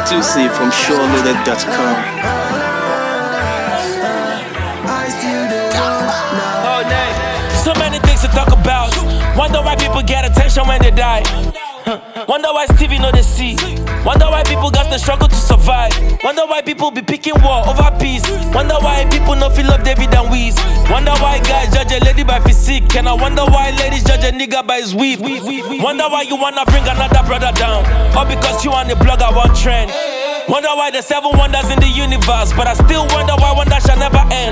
Exclusive from SureLoaded.com. So many things to talk about. Wonder why people get attention when they die. Wonder why Stevie know they see. Wonder why people got the struggle to survive. Wonder why people be picking war over peace. Wonder why people no feel love David and Weez. Wonder why guys judge a lady by physique. And I wonder why ladies judge a nigga by his weave. Wonder why you wanna bring another brother down. Or because you on the blog I want trend. Wonder why the 7 wonders in the universe. But I still wonder why wonder shall never end.